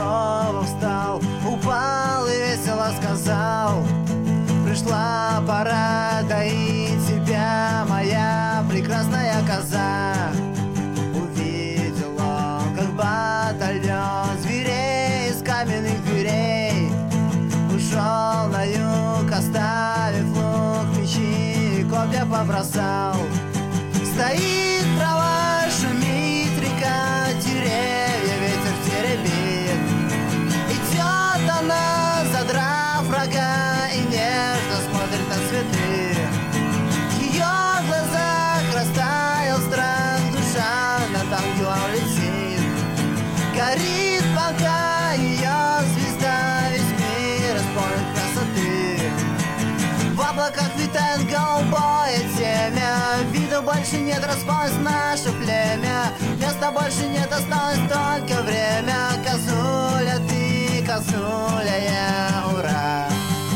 снова встал, упал и весело сказал: пришла пора доить тебя, моя прекрасная коза. Увидел он, как батальон зверей из каменных дверей ушел на юг, оставив лук, мечи и копья побросал. Стоит трава, шумит река, деревья ветер теребит. Идет она, задрав рога, и нежно смотрит на цветы. В ее глазах растаял страх, душа над ангелом летит. Горит пока ее звезда, весь мир исполнен красоты. В облаках витает голубое темя, виду больше нет, распалось наше племя. Места больше нет, осталось только время. Козуля ты, козуля я, ура!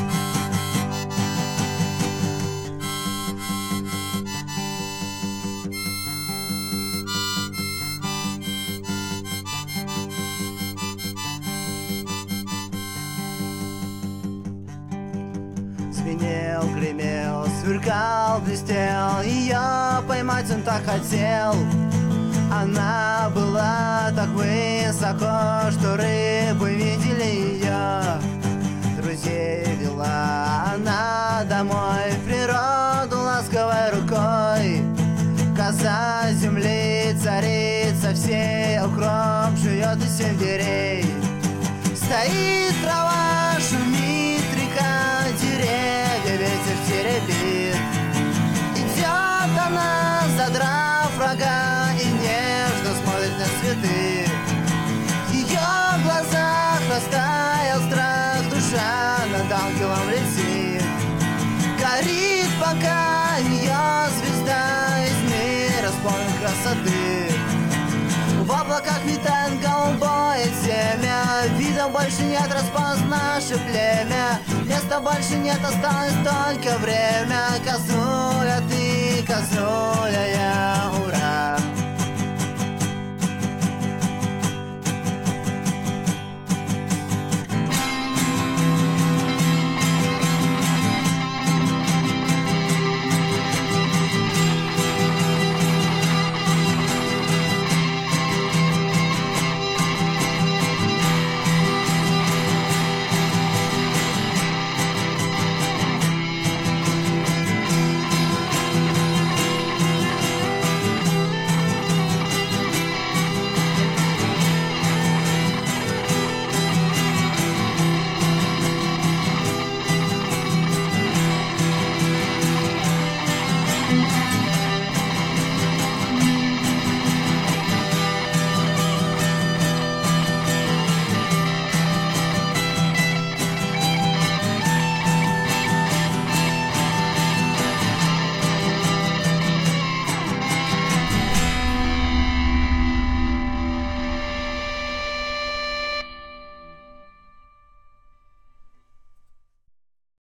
Звенел, гремел, сверкал, блестел, ее поймать он так хотел. Она была так высоко, что рыбы видели ее. Друзей вела она домой, в природу ласковой рукой. Коза земли, царица всей, укроп жует из всех дверей. Стоит трава, шумит река, деревья ветер теребит. Идет она, задрав рога, и нежно смотрит на цветы. В ее глазах растаял страх, душа над ангелом летит. Горит пока ее звезда, весь мир исполнен красоты. В облаках витает голубое семя, вида больше нет, распалось наше племя. Места больше нет, осталось только время. Козуля ты, козуля я, ура!